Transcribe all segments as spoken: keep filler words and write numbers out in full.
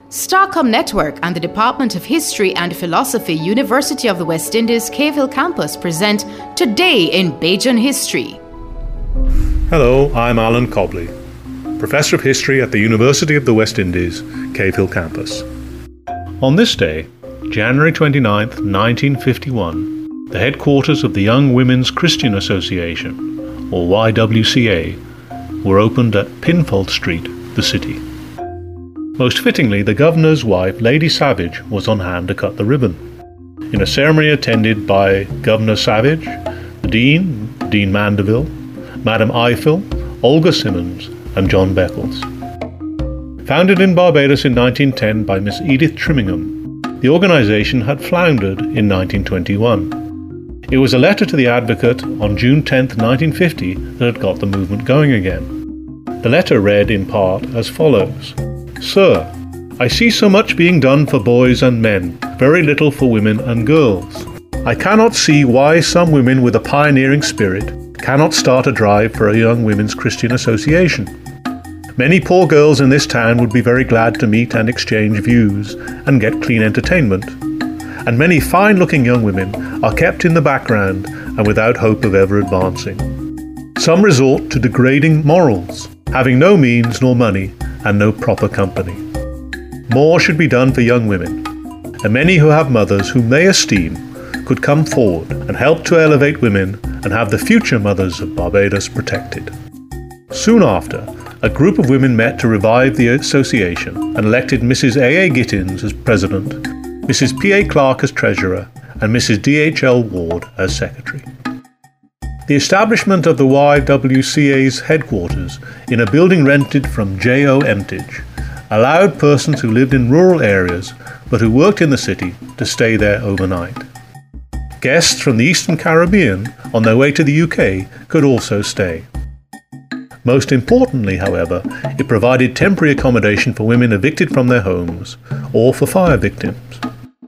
Starcom Network and the Department of History and Philosophy, University of the West Indies, Cave Hill Campus present Today in Bajan History. Hello, I'm Alan Cobley, Professor of History at the University of the West Indies, Cave Hill Campus. On this day, January twenty-ninth, nineteen fifty-one, the headquarters of the Young Women's Christian Association, or Y W C A, were opened at Pinfold Street, the city. Most fittingly, the governor's wife, Lady Savage, was on hand to cut the ribbon, in a ceremony attended by Governor Savage, the Dean, Dean Mandeville, Madam Eiffel, Olga Simmons, and John Beckles. Founded in Barbados in nineteen ten by Miss Edith Trimingham, the organisation had floundered in nineteen twenty-one. It was a letter to the Advocate on June tenth, nineteen fifty that had got the movement going again. The letter read in part as follows. Sir, I see so much being done for boys and men, very little for women and girls. I cannot see why some women with a pioneering spirit cannot start a drive for a Young Women's Christian Association. Many poor girls in this town would be very glad to meet and exchange views and get clean entertainment. And many fine-looking young women are kept in the background and without hope of ever advancing. Some resort to degrading morals, having no means nor money and no proper company. More should be done for young women, and many who have mothers whom they esteem could come forward and help to elevate women and have the future mothers of Barbados protected. Soon after, a group of women met to revive the association and elected Missus A A Gittins as president, Missus P A Clark as treasurer, and Missus D H L Ward as secretary. The establishment of the Y W C A's headquarters in a building rented from J O Emtage allowed persons who lived in rural areas but who worked in the city to stay there overnight. Guests from the Eastern Caribbean on their way to the U K could also stay. Most importantly, however, it provided temporary accommodation for women evicted from their homes or for fire victims.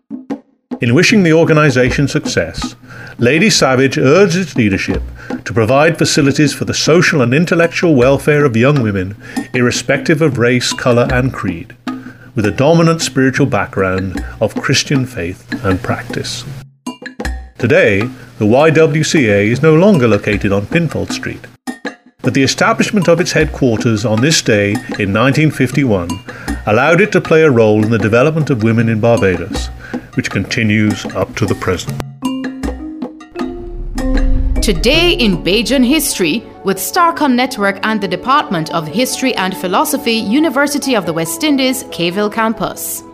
In wishing the organisation success, Lady Savage urged its leadership to provide facilities for the social and intellectual welfare of young women, irrespective of race, colour and creed, with a dominant spiritual background of Christian faith and practice. Today, the Y W C A is no longer located on Pinfold Street, but the establishment of its headquarters on this day in nineteen fifty-one allowed it to play a role in the development of women in Barbados, which continues up to the present. Today in Bajan History with Starcom Network and the Department of History and Philosophy, University of the West Indies, Cave Hill Campus.